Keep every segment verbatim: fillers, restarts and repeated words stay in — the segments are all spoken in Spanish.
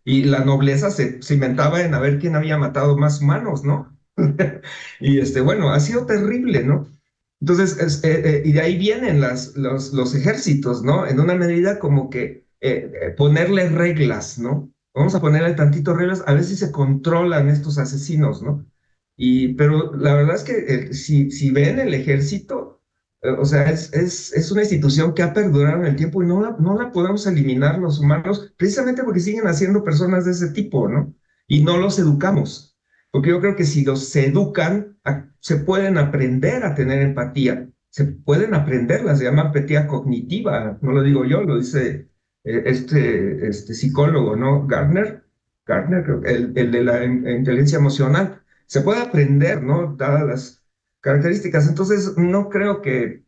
Y la nobleza se cimentaba en a ver quién había matado más humanos, ¿no? Y este, bueno, ha sido terrible, ¿no? Entonces, es- eh, eh, y de ahí vienen las, los, los ejércitos, ¿no? En una medida como que eh, eh, ponerle reglas, ¿no? Vamos a ponerle tantito reglas, a ver si se controlan estos asesinos, ¿no? Y, pero la verdad es que eh, si, si ven el ejército, eh, o sea, es, es, es una institución que ha perdurado en el tiempo y no la, no la podemos eliminar los humanos, precisamente porque siguen haciendo personas de ese tipo, ¿no? Y no los educamos. Porque yo creo que si los se educan, a- se pueden aprender a tener empatía, se pueden aprenderla, se llama empatía cognitiva, no lo digo yo, lo dice eh, este, este psicólogo, ¿no? Gardner, Gardner, creo que el, el de la in- inteligencia emocional. Se puede aprender, ¿no? Dadas las características. Entonces, no creo que,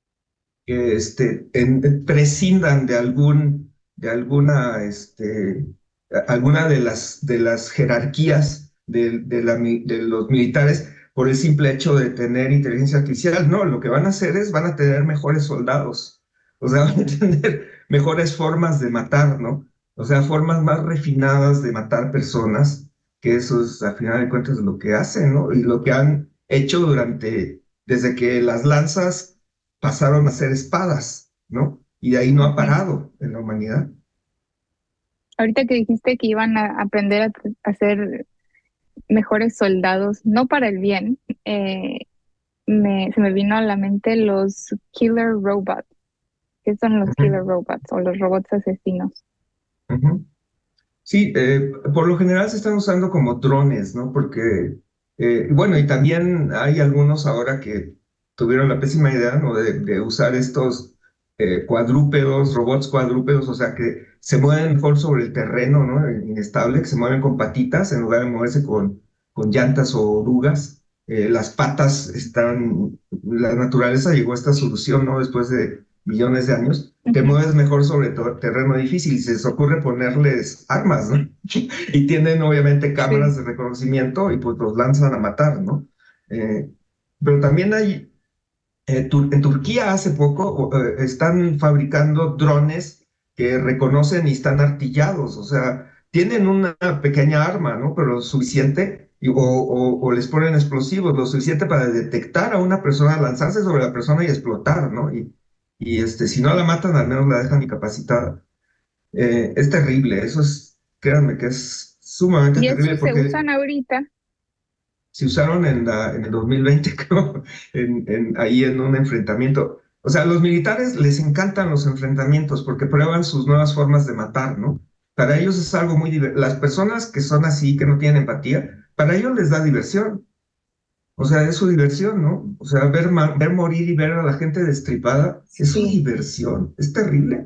que este, en- prescindan de algún, de alguna, este, a- alguna de las, de las jerarquías de, de, la mi- de los militares por el simple hecho de tener inteligencia artificial. No, lo que van a hacer es, van a tener mejores soldados, o sea, van a tener mejores formas de matar, ¿no? O sea, formas más refinadas de matar personas, que eso es, a final de cuentas, lo que hacen, ¿no? Y lo que han hecho durante, desde que las lanzas pasaron a ser espadas, ¿no? Y de ahí no ha Ujú. parado en la humanidad. Ahorita que dijiste que iban a aprender a, tr- a ser mejores soldados, no para el bien, eh, me, se me vino a la mente los killer robots. ¿Qué son los Ujú, killer robots o los robots asesinos? ujú. Sí, eh, por lo general se están usando como drones, ¿no? Porque, eh, bueno, y también hay algunos ahora que tuvieron la pésima idea, ¿no? De, de usar estos eh, cuadrúpedos, robots cuadrúpedos, o sea, que se mueven mejor sobre el terreno, ¿no? Inestable, que se mueven con patitas en lugar de moverse con, con llantas o orugas. Eh, las patas están, la naturaleza llegó a esta solución, ¿no? Después de millones de años te Ujú. mueves mejor sobre todo terreno difícil y se les ocurre ponerles armas, ¿no? Y tienen obviamente cámaras Sí. de reconocimiento y pues los lanzan a matar, ¿no? Eh, pero también hay, eh, Tur- en Turquía hace poco eh, están fabricando drones que reconocen y están artillados, o sea, tienen una pequeña arma, ¿no? Pero lo suficiente, y- o, o- o les ponen explosivos, lo suficiente para detectar a una persona, lanzarse sobre la persona y explotar, ¿no? Y, y este, si no la matan, al menos la dejan incapacitada. Eh, es terrible, eso es, créanme que es sumamente Y terrible esos se porque usan ahorita. se usaron en, la, en el dos mil veinte, creo, en, en, ahí en un enfrentamiento. O sea, a los militares les encantan los enfrentamientos porque prueban sus nuevas formas de matar, ¿no? Para ellos es algo muy divertido. Las personas que son así, que no tienen empatía, para ellos les da diversión. O sea, es su diversión, ¿no? O sea, ver, ma- ver morir y ver a la gente destripada es su Sí. diversión. Es terrible.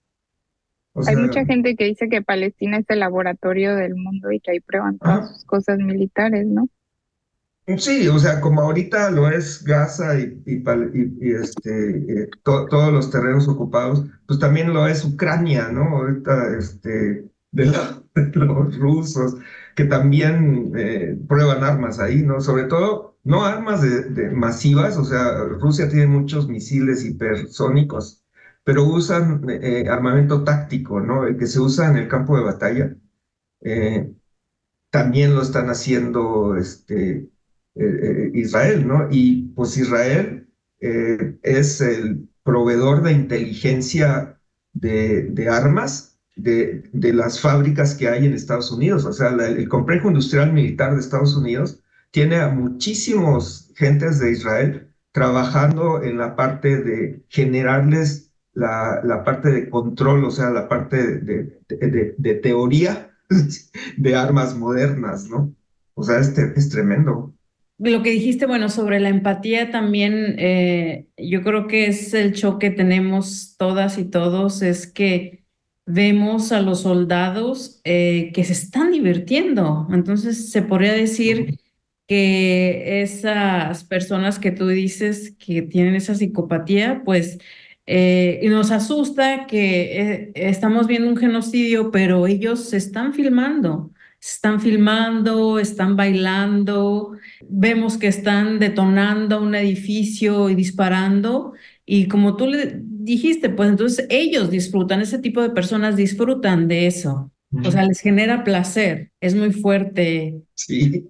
O Hay sea, mucha gente que dice que Palestina es el laboratorio del mundo y que ahí prueban todas ajá. sus cosas militares, ¿no? Sí, o sea, como ahorita lo es Gaza y, y, pal- y- y, este, eh, to- todos los terrenos ocupados, pues también lo es Ucrania, ¿no? Ahorita, este, de, la- de los rusos, que también eh, prueban armas ahí, ¿no? Sobre todo, no armas de, de masivas, o sea, Rusia tiene muchos misiles hipersónicos, pero usan eh, armamento táctico, ¿no? El que se usa en el campo de batalla. Eh, También lo están haciendo este, eh, eh, Israel, ¿no? Y pues Israel eh, es el proveedor de inteligencia de, de armas de, de, las fábricas que hay en Estados Unidos. O sea, la, el complejo industrial militar de Estados Unidos tiene a muchísimos gentes de Israel trabajando en la parte de generarles la, la parte de control, o sea, la parte de, de, de, de teoría de armas modernas, ¿no? O sea, es, te- es tremendo. Lo que dijiste, bueno, sobre la empatía también, eh, yo creo que es el choque que tenemos todas y todos, es que vemos a los soldados eh, que se están divirtiendo. Entonces, se podría Ujú. decir que esas personas que tú dices que tienen esa psicopatía, pues, eh, y nos asusta que eh, estamos viendo un genocidio, pero ellos se están filmando, se están filmando, están bailando. Vemos que están detonando un edificio y disparando, y como tú le dijiste, pues entonces ellos disfrutan, ese tipo de personas disfrutan de eso. O sea, les genera placer, es muy fuerte. Sí,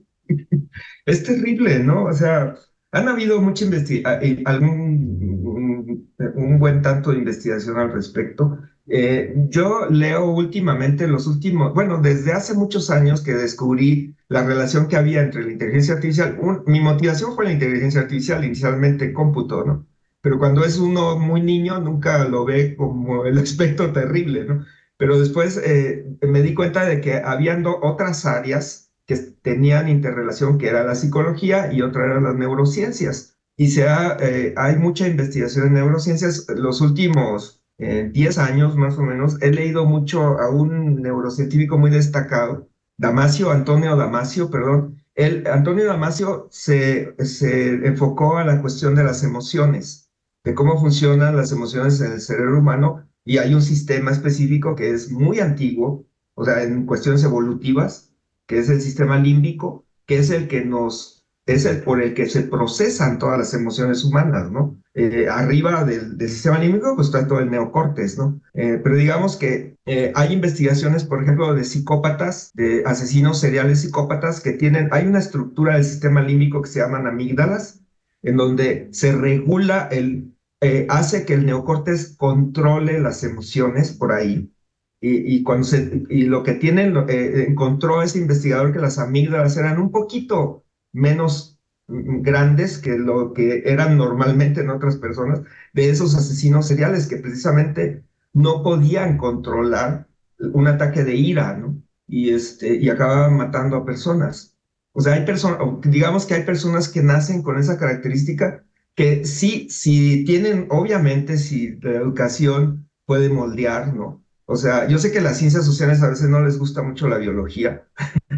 es terrible, ¿no? O sea, han habido mucha investigación, algún un, un buen tanto de investigación al respecto. Eh, yo leo últimamente, los últimos, bueno, desde hace muchos años que descubrí la relación que había entre la inteligencia artificial. Un- mi motivación fue la inteligencia artificial, inicialmente cómputo, ¿no? Pero cuando es uno muy niño, nunca lo ve como el aspecto terrible, ¿no? Pero después eh, me di cuenta de que habiendo otras áreas que tenían interrelación, que era la psicología y otra eran las neurociencias. Y se ha, eh, hay mucha investigación en neurociencias. Los últimos eh, diez años más o menos he leído mucho a un neurocientífico muy destacado, Damasio, Antonio Damasio, perdón. Él, Antonio Damasio se, se enfocó a la cuestión de las emociones, de cómo funcionan las emociones en el cerebro humano, y hay un sistema específico que es muy antiguo, o sea, en cuestiones evolutivas, que es el sistema límbico, que es el que nos, es el por el que se procesan todas las emociones humanas, ¿no? Eh, arriba del, del, sistema límbico, pues está todo el neocortes, ¿no? Eh, pero digamos que eh, hay investigaciones, por ejemplo, de psicópatas, de asesinos seriales psicópatas que tienen, hay una estructura del sistema límbico que se llaman amígdalas, en donde se regula el, eh, hace que el neocortes controle las emociones por ahí. Y, y, cuando se, y lo que tienen, eh, encontró ese investigador que las amígdalas eran un poquito menos mm, grandes que lo que eran normalmente en otras personas, de esos asesinos seriales que precisamente no podían controlar un ataque de ira, ¿no? Y, este, y acababan matando a personas. O sea, hay personas, digamos que hay personas que nacen con esa característica que sí, si tienen, obviamente, si la educación puede moldear, ¿no? O sea, yo sé que las ciencias sociales a veces no les gusta mucho la biología,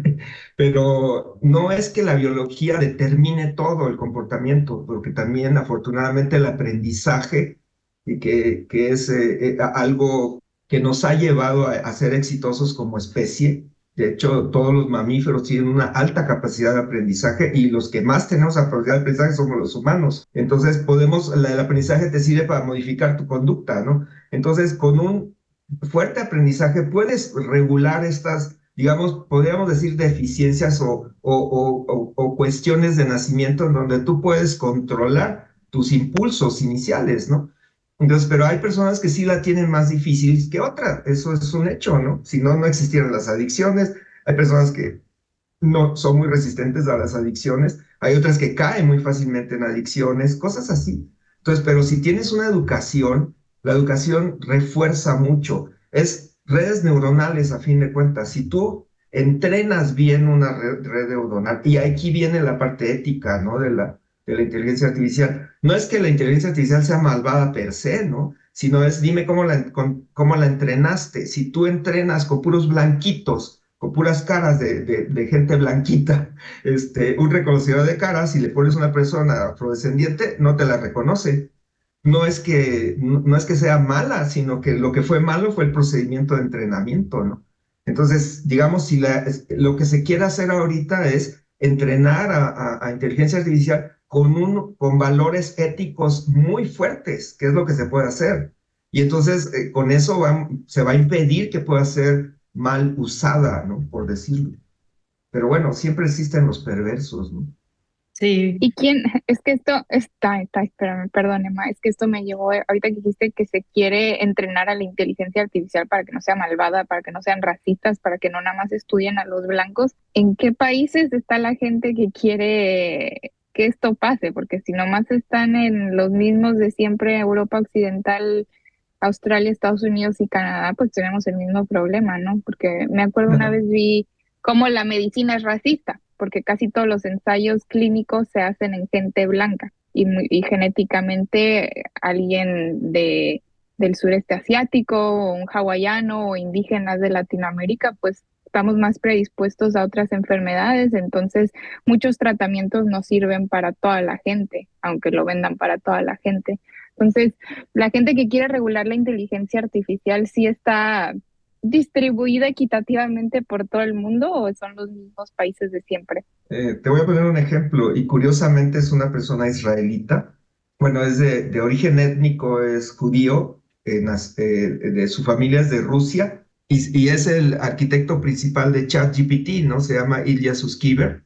pero no es que la biología determine todo el comportamiento, porque también afortunadamente el aprendizaje, y que, que es eh, eh, algo que nos ha llevado a, a ser exitosos como especie. De hecho, todos los mamíferos tienen una alta capacidad de aprendizaje y los que más tenemos capacidad de aprendizaje somos los humanos. Entonces, podemos, la- el aprendizaje te sirve para modificar tu conducta, ¿no? Entonces, con un fuerte aprendizaje puedes regular estas, digamos, podríamos decir deficiencias o, o, o, o cuestiones de nacimiento en donde tú puedes controlar tus impulsos iniciales, ¿no? Entonces, pero hay personas que sí la tienen más difícil que otras, eso es un hecho, ¿no? Si no, no existieran las adicciones, hay personas que no son muy resistentes a las adicciones, hay otras que caen muy fácilmente en adicciones, cosas así. Entonces, pero si tienes una educación, la educación refuerza mucho, es redes neuronales a fin de cuentas. Si tú entrenas bien una red, red neuronal, y aquí viene la parte ética, ¿no? De la, de la inteligencia artificial. No es que la inteligencia artificial sea malvada per se, ¿no? Sino es, dime cómo la, con, cómo la entrenaste. Si tú entrenas con puros blanquitos, con puras caras de, de, de gente blanquita, este, un reconocedor de caras, si le pones una persona afrodescendiente, no te la reconoce. No es que, no, no es que sea mala, sino que lo que fue malo fue el procedimiento de entrenamiento, ¿no? Entonces, digamos, si la, lo que se quiere hacer ahorita es entrenar a, a, a inteligencia artificial con, un, con valores éticos muy fuertes, que es lo que se puede hacer. Y entonces, eh, con eso va, se va a impedir que pueda ser mal usada, ¿no? Por decirlo. Pero bueno, siempre existen los perversos, ¿no? Sí, ¿Y quién? Es que esto está, está, espérame, perdón, Emma, es que esto me llevó, eh, ahorita que dijiste que se quiere entrenar a la inteligencia artificial para que no sea malvada, para que no sean racistas, para que no nada más estudien a los blancos. ¿En qué países está la gente que quiere que esto pase? Porque si nomás están en los mismos de siempre, Europa Occidental, Australia, Estados Unidos y Canadá, pues tenemos el mismo problema, ¿no? Porque me acuerdo una vez vi cómo la medicina es racista, porque casi todos los ensayos clínicos se hacen en gente blanca y, muy- y genéticamente alguien de, del sureste asiático, o un hawaiano o indígenas de Latinoamérica, pues estamos más predispuestos a otras enfermedades, entonces muchos tratamientos no sirven para toda la gente, aunque lo vendan para toda la gente. Entonces, la gente que quiere regular la inteligencia artificial sí está distribuida equitativamente por todo el mundo o son los mismos países de siempre. Eh, te voy a poner un ejemplo, y curiosamente es una persona israelita. Bueno, es de, de origen étnico, es judío, eh, nas- eh, de su familia es de Rusia, y, y es el arquitecto principal de ChatGPT, ¿no? Se llama Ilya Sutskever.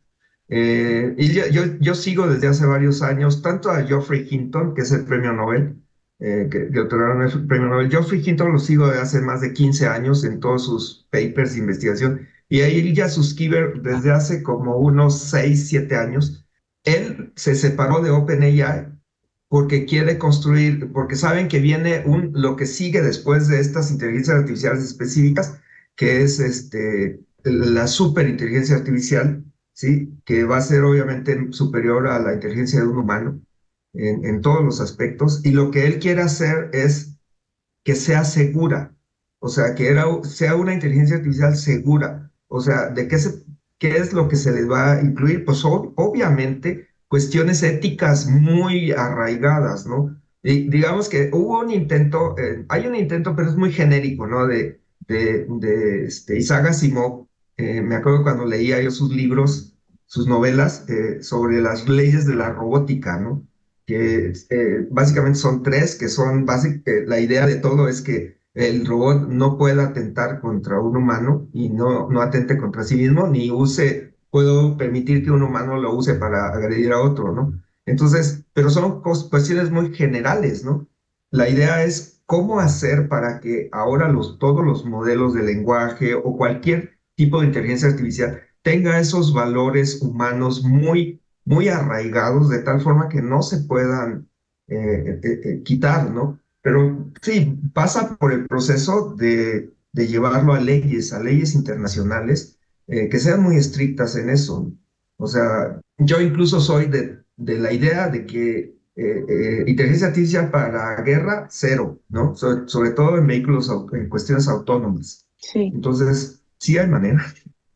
Eh, Ilya, yo, yo sigo desde hace varios años tanto a Geoffrey Hinton, que es el premio Nobel, eh, que, que otorgaron el premio Nobel. Geoffrey Hinton lo sigo desde hace más de quince años en todos sus papers de investigación. Y a Ilya Sutskever desde hace como unos seis siete años. Él se separó de OpenAI porque quiere construir, porque saben que viene un, lo que sigue después de estas inteligencias artificiales específicas, que es este, la superinteligencia artificial, ¿sí? Que va a ser obviamente superior a la inteligencia de un humano en, en todos los aspectos. Y lo que él quiere hacer es que sea segura, o sea, que era, sea una inteligencia artificial segura. O sea, ¿de qué, se, qué es lo que se les va a incluir? Pues ob- obviamente cuestiones éticas muy arraigadas, ¿no? Y digamos que hubo un intento, eh, hay un intento, pero es muy genérico, ¿no? De, de, de este, Isaac Asimov. Eh, me acuerdo cuando leía yo sus libros, sus novelas eh, sobre las leyes de la robótica, ¿no? Que eh, básicamente son tres, que son básicamente, eh, la idea de todo es que el robot no pueda atentar contra un humano y no, no atente contra sí mismo, ni use, puedo permitir que un humano lo use para agredir a otro, ¿no? Entonces, pero son cuestiones muy generales, ¿no? La idea es cómo hacer para que ahora los, todos los modelos de lenguaje o cualquier tipo de inteligencia artificial tenga esos valores humanos muy muy arraigados de tal forma que no se puedan eh, eh, eh, quitar, ¿no? Pero sí, pasa por el proceso de, de llevarlo a leyes, a leyes internacionales, eh, que sean muy estrictas en eso. O sea, yo incluso soy de, de la idea de que eh, eh, inteligencia artificial para guerra, cero, ¿no? So- sobre todo en vehículos, au- en cuestiones autónomas. Sí. Entonces, sí hay manera.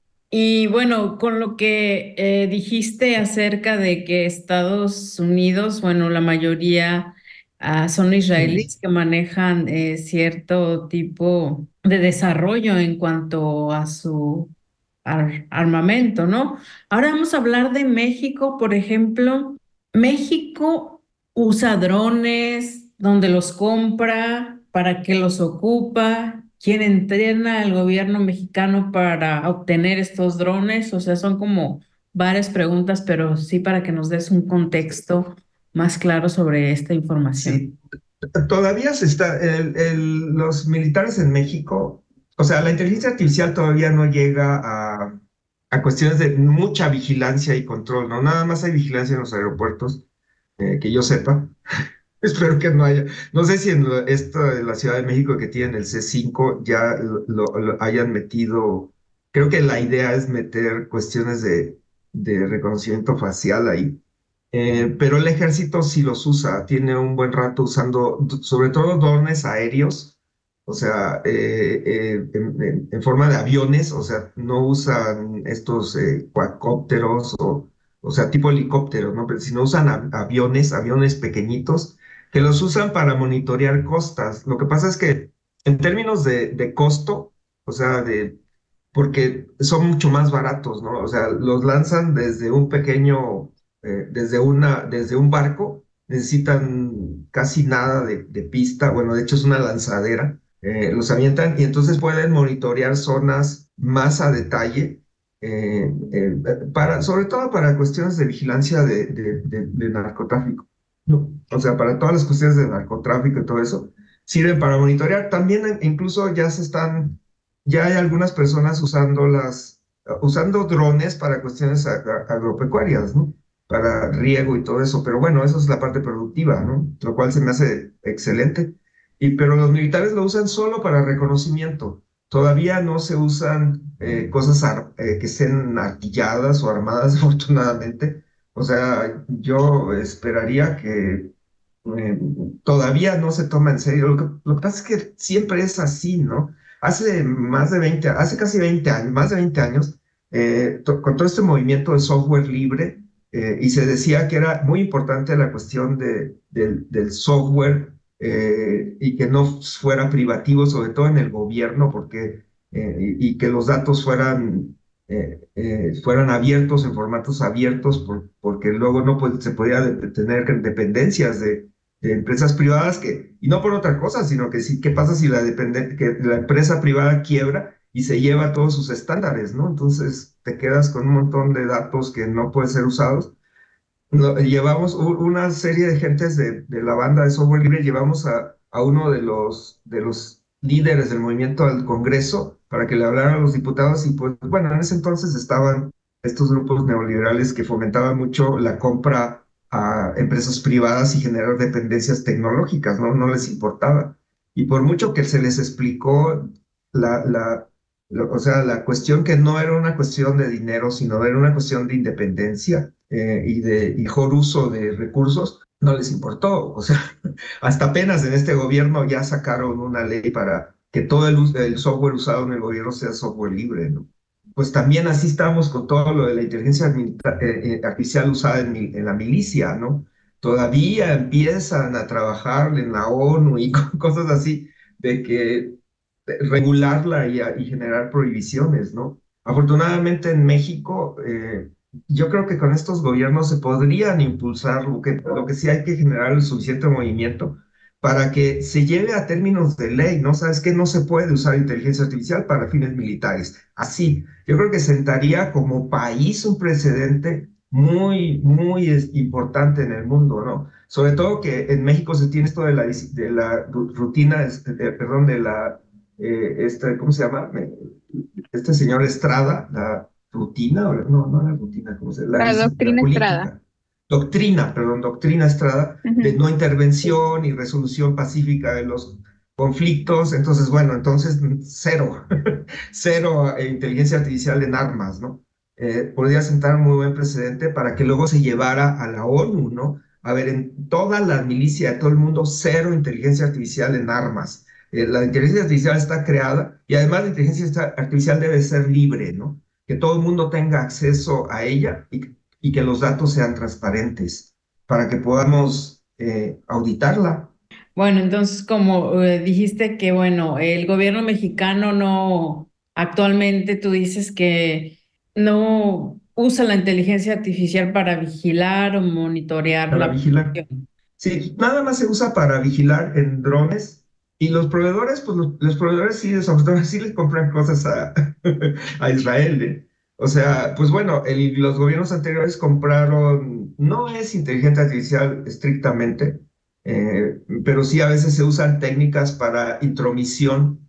Y bueno, con lo que eh, dijiste acerca de que Estados Unidos, bueno, la mayoría ah, son Sí. israelíes que manejan eh, cierto tipo de desarrollo en cuanto a su ar- armamento, ¿no? Ahora vamos a hablar de México, por ejemplo. México usa drones, ¿dónde los compra? ¿Para qué los ocupa? ¿Quién entrena al gobierno mexicano para obtener estos drones? O sea, son como varias preguntas, pero sí para que nos des un contexto más claro sobre esta información. Sí, todavía se está, el- el- los militares en México, o sea, la inteligencia artificial todavía no llega a, a cuestiones de mucha vigilancia y control, ¿no? Nada más hay vigilancia en los aeropuertos, eh, que yo sepa. Espero que no haya. No sé si en lo- esto de la Ciudad de México que tienen el C cinco ya lo, lo- lo hayan metido. Creo que la idea es meter cuestiones de, de reconocimiento facial ahí. Eh, pero el ejército sí los usa, tiene un buen rato usando, d- sobre todo drones aéreos, o sea, eh, eh, en, en- en forma de aviones, o sea, no usan estos eh, cuadcópteros o, o sea, tipo helicópteros, ¿no? Pero sino usan av- aviones, aviones pequeñitos, que los usan para monitorear costas. Lo que pasa es que en términos de, de costo, o sea, de, porque son mucho más baratos, ¿no? O sea, los lanzan desde un pequeño eh, desde una, desde un barco, necesitan casi nada de, de pista, bueno, de hecho es una lanzadera, eh, los avientan y entonces pueden monitorear zonas más a detalle, eh, eh, para, sobre todo para cuestiones de vigilancia de, de, de- de narcotráfico, ¿no? O sea, para todas las cuestiones de narcotráfico y todo eso, sirven para monitorear. También eh, incluso ya se están, ya hay algunas personas usando las, usando drones para cuestiones a- a- agropecuarias, ¿no? Para riego y todo eso, pero bueno, eso es la parte productiva, ¿no? Lo cual se me hace excelente. Y, pero los militares lo usan solo para reconocimiento. Todavía no se usan eh, cosas ar- eh, que estén artilladas o armadas, afortunadamente. O sea, yo esperaría que eh, todavía no se toma en serio. Lo que, lo que pasa es que siempre es así, ¿no? Hace más de veinte, hace casi veinte años, más de veinte años, eh, to- con todo este movimiento de software libre, eh, y se decía que era muy importante la cuestión de, del del software eh, y que no fuera privativo, sobre todo en el gobierno, porque, eh, y, y que los datos fueran, eh, eh, fueran abiertos en formatos abiertos, por- porque luego no pues, se podía de- tener dependencias de, de empresas privadas que, y no por otra cosa, sino que sí, ¿qué pasa si la, depende, que la empresa privada quiebra y se lleva todos sus estándares, ¿no? Entonces te quedas con un montón de datos que no pueden ser usados. No, llevamos u- una serie de gentes de, de la banda de software libre, llevamos a, a uno de los, de los líderes del movimiento al Congreso para que le hablaran a los diputados y pues bueno, en ese entonces estaban estos grupos neoliberales que fomentaban mucho la compra a empresas privadas y generar dependencias tecnológicas, ¿no? No les importaba. Y por mucho que se les explicó la, la, lo- o sea, la cuestión que no era una cuestión de dinero, sino era una cuestión de independencia eh, y de mejor uso de recursos, no les importó. O sea, hasta apenas en este gobierno ya sacaron una ley para que todo el, us- el software usado en el gobierno sea software libre, ¿no? Pues también así estamos con todo lo de la inteligencia admini- eh, eh, artificial usada en, mi- en la milicia, ¿no? Todavía empiezan a trabajar en la ONU y co- cosas así de que regularla y, a- y generar prohibiciones, ¿no? Afortunadamente en México, eh, yo creo que con estos gobiernos se podrían impulsar, lo que, lo que sí hay que generar el suficiente movimiento para que se lleve a términos de ley, ¿no? ¿Sabes qué? No se puede usar inteligencia artificial para fines militares. Así, yo creo que sentaría como país un precedente muy, muy es- importante en el mundo, ¿no? Sobre todo que en México se tiene esto de la, dis- de la ru- rutina, este, de- perdón, de la eh, esta, ¿cómo se llama? Me- Este señor Estrada, la rutina, o la- no, no la rutina, ¿cómo se llama? La, La dis- la doctrina Estrada. política, doctrina, perdón, doctrina Estrada, de Ujú. no intervención y resolución pacífica de los conflictos. Entonces, bueno, entonces cero, cero eh, inteligencia artificial en armas, ¿no? Eh, podría sentar un muy buen precedente para que luego se llevara a la ONU, ¿no? A ver, en toda la milicia de todo el mundo, cero inteligencia artificial en armas. Eh, la inteligencia artificial está creada y además la inteligencia artificial debe ser libre, ¿no? Que todo el mundo tenga acceso a ella y, y que los datos sean transparentes para que podamos eh, auditarla. Bueno, entonces, como eh, dijiste que, bueno, el gobierno mexicano no, actualmente tú dices que no usa la inteligencia artificial para vigilar o monitorear Para la vigilar. población. Sí, nada más se usa para vigilar en drones y los proveedores, pues los, los proveedores sí, desafortunadamente sí les compran cosas a, a Israel. ¿Eh? O sea, pues bueno, el- los gobiernos anteriores compraron, no es inteligencia artificial estrictamente, eh, pero sí a veces se usan técnicas para intromisión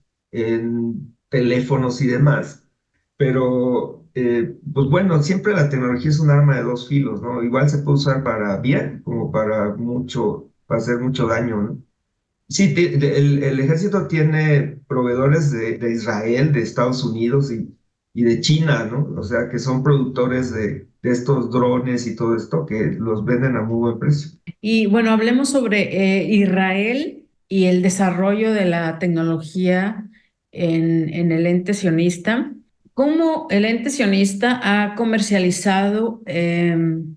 en teléfonos y demás. Pero, eh, pues bueno, siempre la tecnología es un arma de dos filos, ¿no? Igual se puede usar para bien como para mucho, para hacer mucho daño, ¿no? Sí, ti- de- el, el ejército tiene proveedores de, de Israel, de Estados Unidos y, y de China, ¿no? O sea, que son productores de, de estos drones y todo esto que los venden a muy buen precio. Y bueno, hablemos sobre eh, Israel y el desarrollo de la tecnología en, en el ente sionista. ¿Cómo el ente sionista ha comercializado em,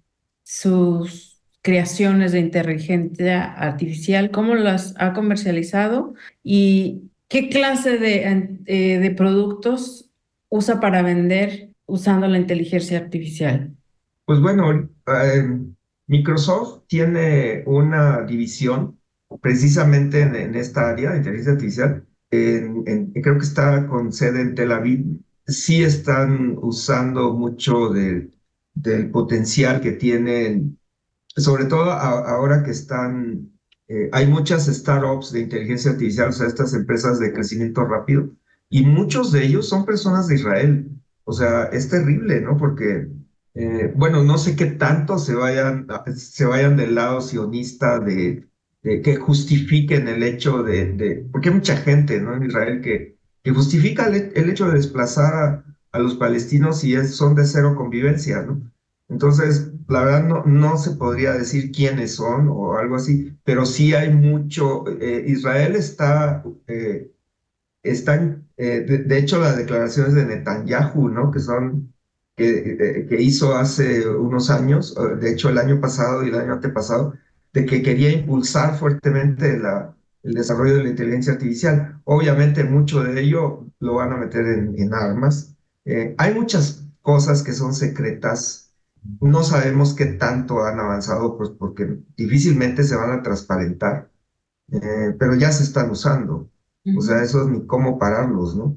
sus creaciones de inteligencia artificial? ¿Cómo las ha comercializado? ¿Y qué clase de, en- eh, de productos usa para vender usando la inteligencia artificial? Pues bueno, eh, Microsoft tiene una división precisamente en, en esta área de inteligencia artificial. En- en- creo que está con sede en Tel Aviv. Sí están usando mucho del del potencial que tienen, sobre todo a- ahora que están, eh, hay muchas startups de inteligencia artificial, o sea, estas empresas de crecimiento rápido, y muchos de ellos son personas de Israel. O sea, es terrible, ¿no? Porque, eh, bueno, no sé qué tanto se vayan, se vayan del lado sionista de, de que justifiquen el hecho de, de- porque hay mucha gente, ¿no? En Israel que, que justifica el, el hecho de desplazar a, a los palestinos y es, son de cero convivencia, ¿no? Entonces, la verdad no, no se podría decir quiénes son o algo así, pero sí hay mucho. eh, Israel está, eh, está en- eh, de, de hecho, las declaraciones de Netanyahu, ¿no? Que son, que, eh, que hizo hace unos años, eh, de hecho el año pasado y el año antepasado, de que quería impulsar fuertemente la, el desarrollo de la inteligencia artificial. Obviamente mucho de ello lo van a meter en, en armas. Eh, hay muchas cosas que son secretas No sabemos qué tanto han avanzado, pues porque difícilmente se van a transparentar, eh, pero ya se están usando. O sea, Ujú. eso es ni cómo pararlos, ¿no?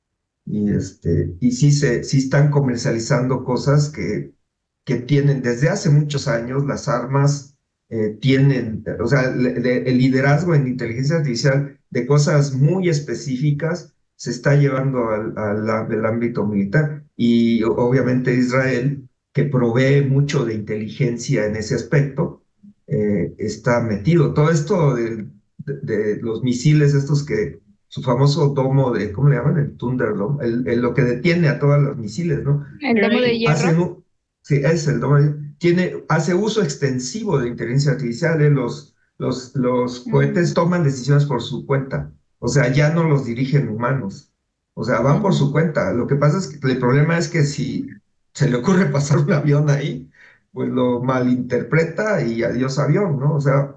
Y, este, y sí, se, sí están comercializando cosas que, que tienen desde hace muchos años, las armas eh, tienen, o sea, le- le- el liderazgo en inteligencia artificial de cosas muy específicas se está llevando al, al, a- del ámbito militar. Y o- obviamente Israel, que provee mucho de inteligencia en ese aspecto, eh, está metido. Todo esto de, de de los misiles estos que su famoso domo de, ¿cómo le llaman? El Thunderdome, el, el- lo que detiene a todos los misiles, ¿no? El domo de hierro. Hacen un, sí, es el domo, de- tiene, hace uso extensivo de inteligencia artificial, ¿eh? Los, los, los cohetes Mm, toman decisiones por su cuenta, o sea, ya no los dirigen humanos, o sea, van por ujú. su cuenta. Lo que pasa es que el problema es que si se le ocurre pasar un avión ahí, pues lo malinterpreta y adiós avión, ¿no? O sea,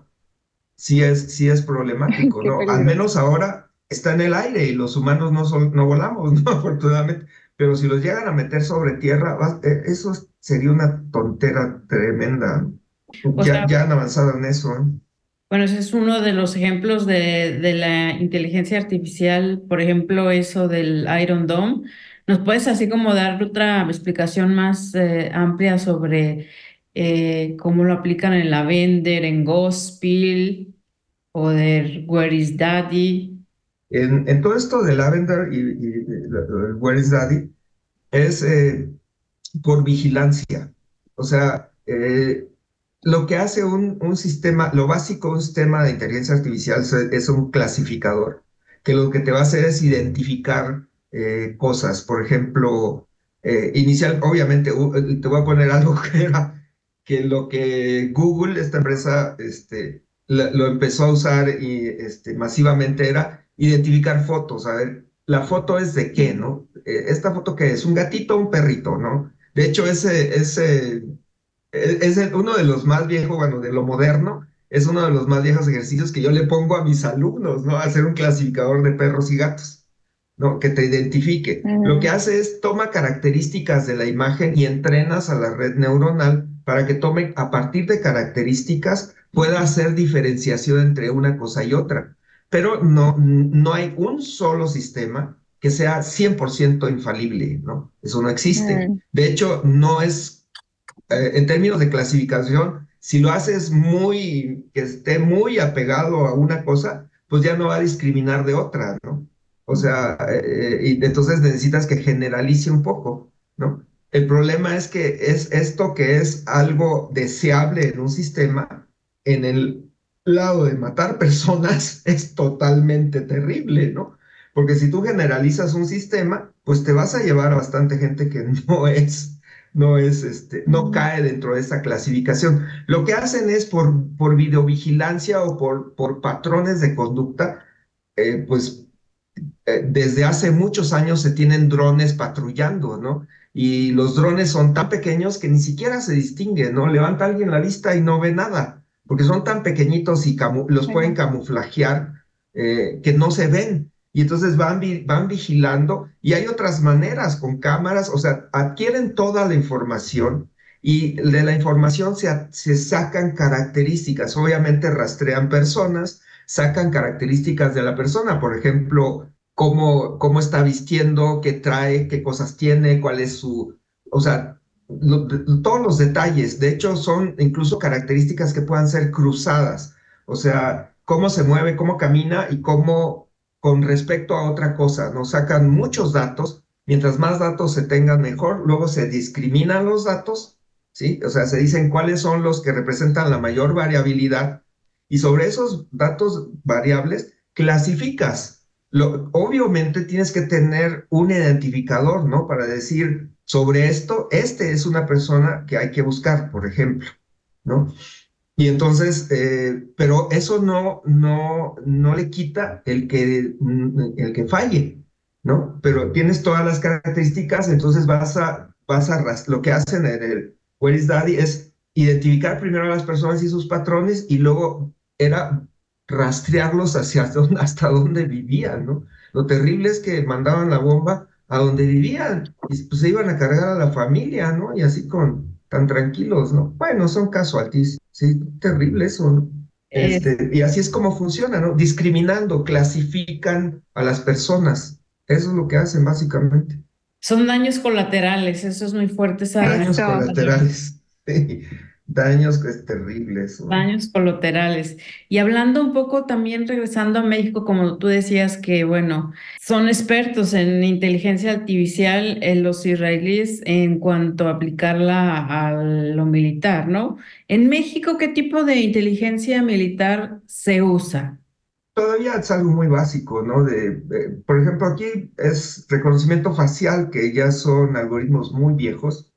sí es, sí es problemático, Qué ¿no? Al peligroso. menos ahora está en el aire y los humanos no, son, no volamos, ¿no? Afortunadamente. Pero si los llegan a meter sobre tierra, va- eh, eso sería una tontera tremenda. O Ya, sea, ya han avanzado en eso, ¿eh? bueno, ese es uno de los ejemplos de, de la inteligencia artificial, por ejemplo, eso del Iron Dome. ¿Nos puedes así como dar otra explicación más eh, amplia sobre eh, cómo lo aplican en Lavender, en Gospel o de Where is Daddy? En, en todo esto de Lavender y, y, y el Where is Daddy, es eh, por vigilancia. O sea, eh, lo que hace un, un sistema, lo básico de un sistema de inteligencia artificial es, es un clasificador, que lo que te va a hacer es identificar eh, cosas. Por ejemplo, eh, inicial, obviamente, u- eh, te voy a poner algo que era que lo que Google, esta empresa, este, la- lo empezó a usar y, este, masivamente era identificar fotos. A ver, la foto es de qué, ¿no? Eh, esta foto que es un gatito o un perrito, ¿no? De hecho, ese, ese es es el- uno de los más viejos, bueno, de lo moderno, es uno de los más viejos ejercicios que yo le pongo a mis alumnos, ¿no? Hacer un clasificador de perros y gatos, ¿no? Que te identifique. Lo que Mm, hace es toma características de la imagen y entrenas a la red neuronal para que tome, a partir de características, pueda hacer diferenciación entre una cosa y otra. Pero no, no hay un solo sistema que sea cien por ciento infalible, ¿no? Eso no existe. mm, De hecho, no es eh, en términos de clasificación, si lo haces muy, que esté muy apegado a una cosa, pues ya no va a discriminar de otra, ¿no? O sea, eh, y entonces necesitas que generalice un poco, ¿no? El problema es que es esto que es algo deseable en un sistema, en el lado de matar personas es totalmente terrible, ¿no? Porque si tú generalizas un sistema, pues te vas a llevar a bastante gente que no es no es, este, no mm, cae dentro de esa clasificación. Lo que hacen es por, por videovigilancia o por, por patrones de conducta, eh, pues eh, desde hace muchos años se tienen drones patrullando, ¿no? Y los drones son tan pequeños que ni siquiera se distinguen, ¿no? Levanta alguien la vista y no ve nada, porque son tan pequeñitos y camu- los pueden ajá. camuflajear eh, que no se ven. Y entonces van, vi- van vigilando y hay otras maneras con cámaras, o sea, adquieren toda la información y de la información se, a- se sacan características. Obviamente rastrean personas, sacan características de la persona, por ejemplo, cómo, cómo está vistiendo, qué trae, qué cosas tiene, cuál es su, o sea, lo- de- todos los detalles. De hecho, son incluso características que puedan ser cruzadas, o sea, cómo se mueve, cómo camina y cómo con respecto a otra cosa. Nos sacan muchos datos. Mientras más datos se tengan, mejor. Luego se discriminan los datos, ¿sí? O sea, se dicen cuáles son los que representan la mayor variabilidad y sobre esos datos variables clasificas. Lo, obviamente tienes que tener un identificador, ¿no? Para decir sobre esto, este es una persona que hay que buscar, por ejemplo, ¿no? Y entonces, eh, pero eso no, no, no le quita el que, mm, el que falle, ¿no? Pero tienes todas las características, entonces vas a, vas a, ras- lo que hacen en el Where is Daddy es identificar primero a las personas y sus patrones y luego era rastrearlos hacia dónde- hasta dónde vivían, ¿no? Lo terrible es que mandaban la bomba a donde vivían y pues se iban a cargar a la familia, ¿no? Y así con tan tranquilos, ¿no? Bueno, son casualties, sí, terrible eso, ¿no? Es- Este, y así es como funciona, ¿no? Discriminando, clasifican a las personas. Eso es lo que hacen básicamente. Son daños colaterales, eso es muy fuerte, esa Daños Eso. colaterales. Sí, daños es terrible eso, ¿no? daños colaterales. Y hablando un poco también, regresando a México, como tú decías que, bueno, son expertos en inteligencia artificial en los israelíes en cuanto a aplicarla a lo militar, ¿no? En México, ¿qué tipo de inteligencia militar se usa? Todavía es algo muy básico, ¿no? De, de- por ejemplo, aquí es reconocimiento facial, que ya son algoritmos muy viejos.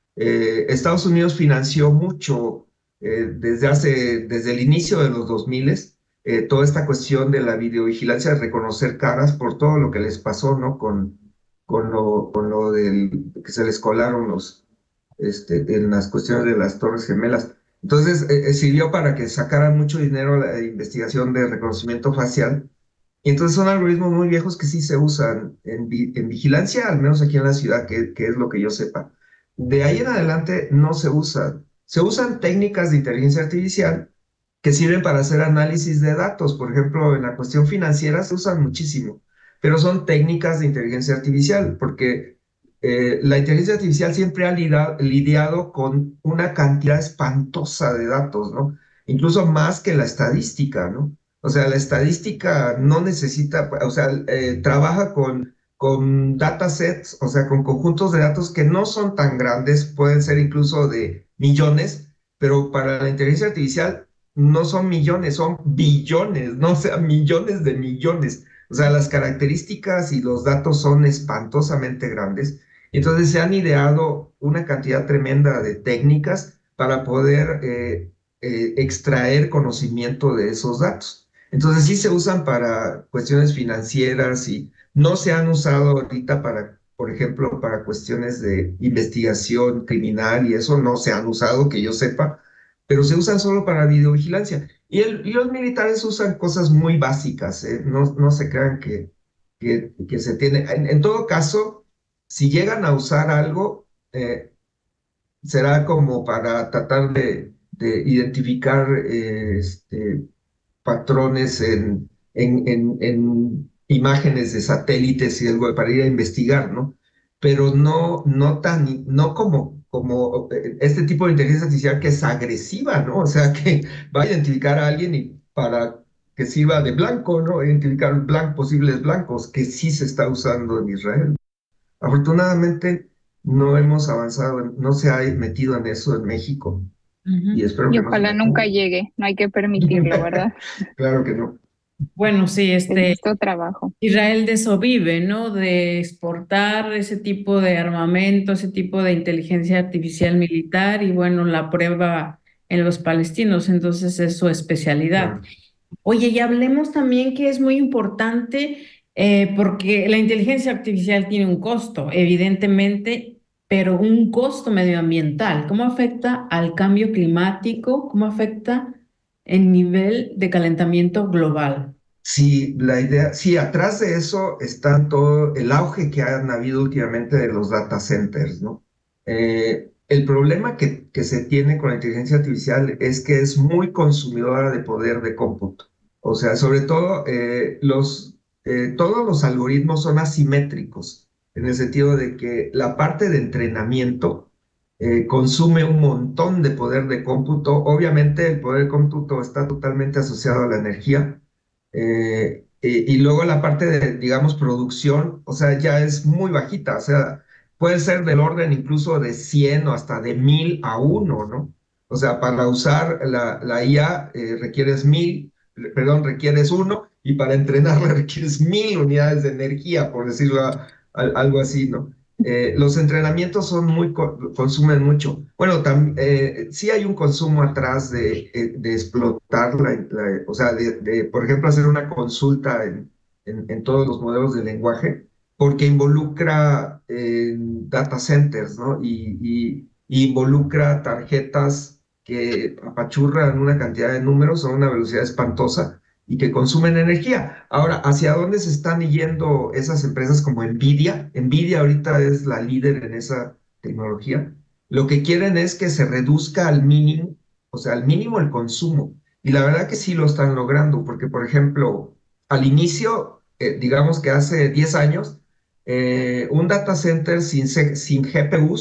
Eh, Estados Unidos financió mucho eh, desde hace, desde el inicio de los dos mil, eh, toda esta cuestión de la videovigilancia, de reconocer caras por todo lo que les pasó, ¿no? Con, con lo, con lo del que se les colaron los, este, en las cuestiones de las Torres Gemelas. Entonces, eh, eh, sirvió para que sacaran mucho dinero la investigación de reconocimiento facial. Y entonces son algoritmos muy viejos que sí se usan en, vi- en vigilancia, al menos aquí en la ciudad, que, que es lo que yo sepa. De ahí en adelante no se usan. Se usan técnicas de inteligencia artificial que sirven para hacer análisis de datos. Por ejemplo, en la cuestión financiera se usan muchísimo, pero son técnicas de inteligencia artificial, porque eh, la inteligencia artificial siempre ha lida- lidiado con una cantidad espantosa de datos, ¿no? Incluso más que la estadística, ¿no? O sea, la estadística no necesita, o sea, eh, trabaja con, con datasets, o sea, con conjuntos de datos que no son tan grandes, pueden ser incluso de millones, pero para la inteligencia artificial no son millones, son billones, no, o sea, millones de millones. O sea, las características y los datos son espantosamente grandes. Entonces se han ideado una cantidad tremenda de técnicas para poder eh, eh, extraer conocimiento de esos datos. Entonces sí se usan para cuestiones financieras y no se han usado ahorita para, por ejemplo, para cuestiones de investigación criminal y eso no se han usado, que yo sepa, pero se usan solo para videovigilancia. Y, el- y los militares usan cosas muy básicas, ¿eh? No, no se crean que, que, que se tiene. En, en todo caso, si llegan a usar algo, eh, será como para tratar de, de identificar eh, este, patrones en, en, en, en imágenes de satélites y algo para ir a investigar, ¿no? Pero no, no tan, no como, como eh, este tipo de inteligencia artificial que es agresiva, ¿no? O sea, que va a identificar a alguien y para que sirva de blanco, ¿no? Identificar blan- posibles blancos, que sí se está usando en Israel. Afortunadamente no hemos avanzado, en- no se ha metido en eso en México y Ujú. espero Y que no se ojalá meta. nunca llegue, no hay que permitirlo, ¿verdad? Claro que no. Bueno, sí, Es este, nuestro trabajo. Israel de eso vive, ¿no? De exportar ese tipo de armamento, ese tipo de inteligencia artificial militar y bueno, la prueba en los palestinos, entonces es su especialidad. Claro. Oye, y hablemos también que es muy importante eh, porque la inteligencia artificial tiene un costo, evidentemente, pero un costo medioambiental. ¿Cómo afecta al cambio climático? ¿Cómo afecta el nivel de calentamiento global? Sí, la idea, sí, atrás de eso está todo el auge que han habido últimamente de los data centers, ¿no? Eh, el problema que, que se tiene con la inteligencia artificial es que es muy consumidora de poder de cómputo. O sea, sobre todo, eh, los, eh, todos los algoritmos son asimétricos, en el sentido de que la parte de entrenamiento eh, consume un montón de poder de cómputo. Obviamente, el poder de cómputo está totalmente asociado a la energía eh, y, y luego la parte de, digamos, producción, o sea, ya es muy bajita, o sea, puede ser del orden incluso de cien o hasta de mil a uno, ¿no? O sea, para usar la, la I A eh, requieres mil, perdón, requieres uno, y para entrenarla requieres mil unidades de energía, por decirlo a- a- algo así, ¿no? Eh, los entrenamientos son muy, co- consumen mucho. Bueno, tam- eh, sí hay un consumo atrás de, eh, de explotar, la, la- o sea, de, de, por ejemplo, hacer una consulta en, en- en todos los modelos de lenguaje, porque involucra eh, data centers, ¿no? Y, y- y involucra tarjetas que apachurran una cantidad de números a una velocidad espantosa y que consumen energía. Ahora, ¿hacia dónde se están yendo esas empresas como Nvidia? Nvidia ahorita es la líder en esa tecnología. lo que quieren es que se reduzca al mínimo, o sea, al mínimo el consumo. Y la verdad que sí lo están logrando, porque, por ejemplo, al inicio, eh, digamos que hace diez años, eh, un data center sin, sin G P Us